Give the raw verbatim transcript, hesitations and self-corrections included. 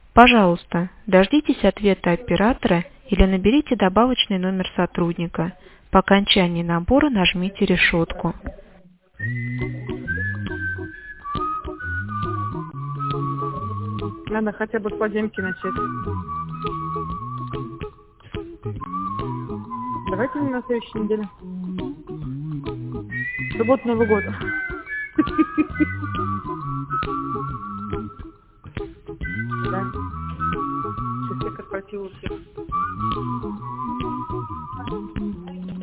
Пожалуйста, дождитесь ответа оператора или наберите добавочный номер сотрудника. По окончании набора нажмите решетку. Надо хотя бы с подземки начать. Давайте на следующей неделе. В субботу Новый год.